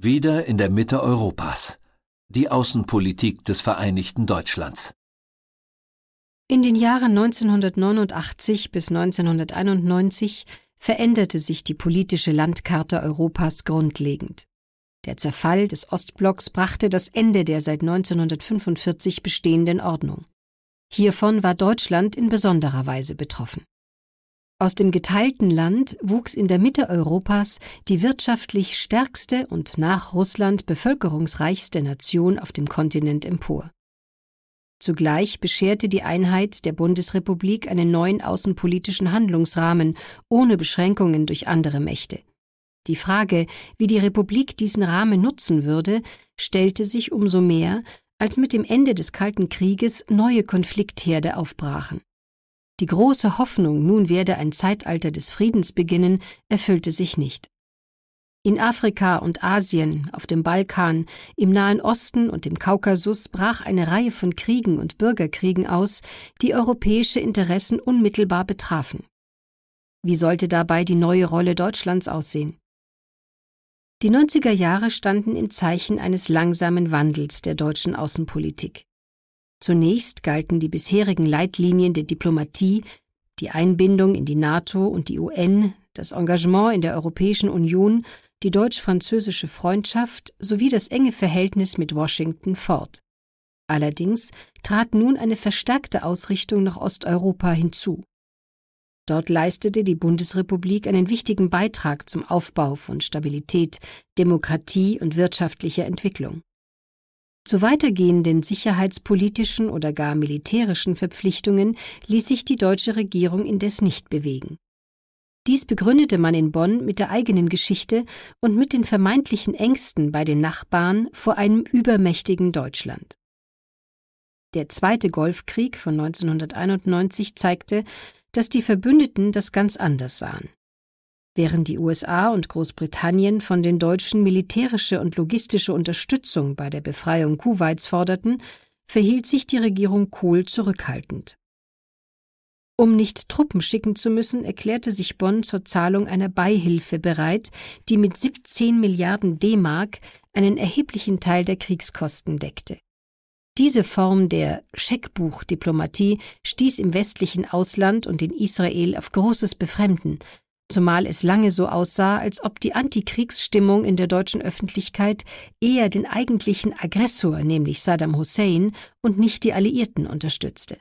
Wieder in der Mitte Europas. Die Außenpolitik des Vereinigten Deutschlands. In den Jahren 1989 bis 1991 veränderte sich die politische Landkarte Europas grundlegend. Der Zerfall des Ostblocks brachte das Ende der seit 1945 bestehenden Ordnung. Hiervon war Deutschland in besonderer Weise betroffen. Aus dem geteilten Land wuchs in der Mitte Europas die wirtschaftlich stärkste und nach Russland bevölkerungsreichste Nation auf dem Kontinent empor. Zugleich bescherte die Einheit der Bundesrepublik einen neuen außenpolitischen Handlungsrahmen ohne Beschränkungen durch andere Mächte. Die Frage, wie die Republik diesen Rahmen nutzen würde, stellte sich umso mehr, als mit dem Ende des Kalten Krieges neue Konfliktherde aufbrachen. Die große Hoffnung, nun werde ein Zeitalter des Friedens beginnen, erfüllte sich nicht. In Afrika und Asien, auf dem Balkan, im Nahen Osten und im Kaukasus brach eine Reihe von Kriegen und Bürgerkriegen aus, die europäische Interessen unmittelbar betrafen. Wie sollte dabei die neue Rolle Deutschlands aussehen? Die 90er Jahre standen im Zeichen eines langsamen Wandels der deutschen Außenpolitik. Zunächst galten die bisherigen Leitlinien der Diplomatie, die Einbindung in die NATO und die UN, das Engagement in der Europäischen Union, die deutsch-französische Freundschaft sowie das enge Verhältnis mit Washington fort. Allerdings trat nun eine verstärkte Ausrichtung nach Osteuropa hinzu. Dort leistete die Bundesrepublik einen wichtigen Beitrag zum Aufbau von Stabilität, Demokratie und wirtschaftlicher Entwicklung. Zu weitergehenden sicherheitspolitischen oder gar militärischen Verpflichtungen ließ sich die deutsche Regierung indes nicht bewegen. Dies begründete man in Bonn mit der eigenen Geschichte und mit den vermeintlichen Ängsten bei den Nachbarn vor einem übermächtigen Deutschland. Der Zweite Golfkrieg von 1991 zeigte, dass die Verbündeten das ganz anders sahen. Während die USA und Großbritannien von den Deutschen militärische und logistische Unterstützung bei der Befreiung Kuwaits forderten, verhielt sich die Regierung Kohl zurückhaltend. Um nicht Truppen schicken zu müssen, erklärte sich Bonn zur Zahlung einer Beihilfe bereit, die mit 17 Milliarden D-Mark einen erheblichen Teil der Kriegskosten deckte. Diese Form der Scheckbuchdiplomatie stieß im westlichen Ausland und in Israel auf großes Befremden, zumal es lange so aussah, als ob die Antikriegsstimmung in der deutschen Öffentlichkeit eher den eigentlichen Aggressor, nämlich Saddam Hussein, und nicht die Alliierten unterstützte.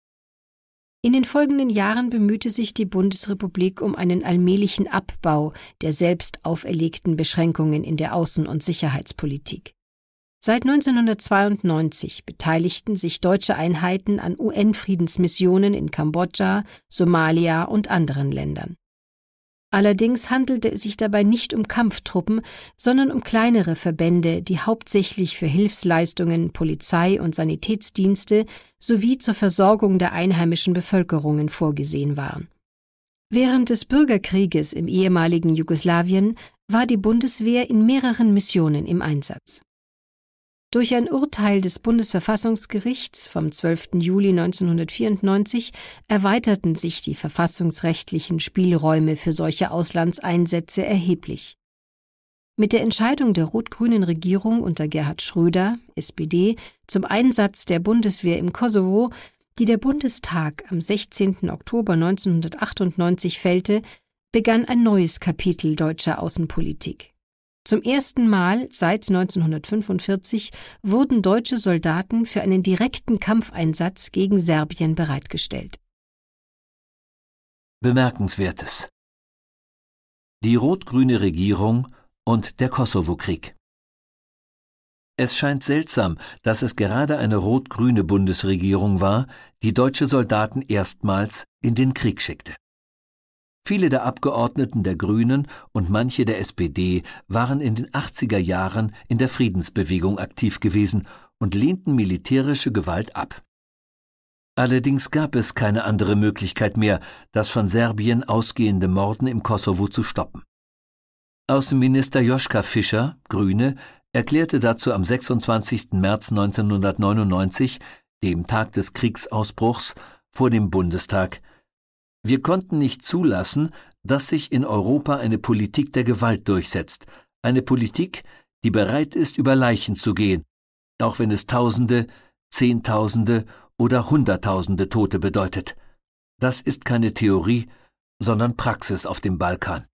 In den folgenden Jahren bemühte sich die Bundesrepublik um einen allmählichen Abbau der selbst auferlegten Beschränkungen in der Außen- und Sicherheitspolitik. Seit 1992 beteiligten sich deutsche Einheiten an UN-Friedensmissionen in Kambodscha, Somalia und anderen Ländern. Allerdings handelte es sich dabei nicht um Kampftruppen, sondern um kleinere Verbände, die hauptsächlich für Hilfsleistungen, Polizei- und Sanitätsdienste sowie zur Versorgung der einheimischen Bevölkerungen vorgesehen waren. Während des Bürgerkrieges im ehemaligen Jugoslawien war die Bundeswehr in mehreren Missionen im Einsatz. Durch ein Urteil des Bundesverfassungsgerichts vom 12. Juli 1994 erweiterten sich die verfassungsrechtlichen Spielräume für solche Auslandseinsätze erheblich. Mit der Entscheidung der rot-grünen Regierung unter Gerhard Schröder, SPD, zum Einsatz der Bundeswehr im Kosovo, die der Bundestag am 16. Oktober 1998 fällte, begann ein neues Kapitel deutscher Außenpolitik. Zum ersten Mal seit 1945 wurden deutsche Soldaten für einen direkten Kampfeinsatz gegen Serbien bereitgestellt. Bemerkenswertes: Die rot-grüne Regierung und der Kosovo-Krieg. Es scheint seltsam, dass es gerade eine rot-grüne Bundesregierung war, die deutsche Soldaten erstmals in den Krieg schickte. Viele der Abgeordneten der Grünen und manche der SPD waren in den 80er Jahren in der Friedensbewegung aktiv gewesen und lehnten militärische Gewalt ab. Allerdings gab es keine andere Möglichkeit mehr, das von Serbien ausgehende Morden im Kosovo zu stoppen. Außenminister Joschka Fischer, Grüne, erklärte dazu am 26. März 1999, dem Tag des Kriegsausbruchs, vor dem Bundestag: Wir konnten nicht zulassen, dass sich in Europa eine Politik der Gewalt durchsetzt, eine Politik, die bereit ist, über Leichen zu gehen, auch wenn es Tausende, Zehntausende oder Hunderttausende Tote bedeutet. Das ist keine Theorie, sondern Praxis auf dem Balkan.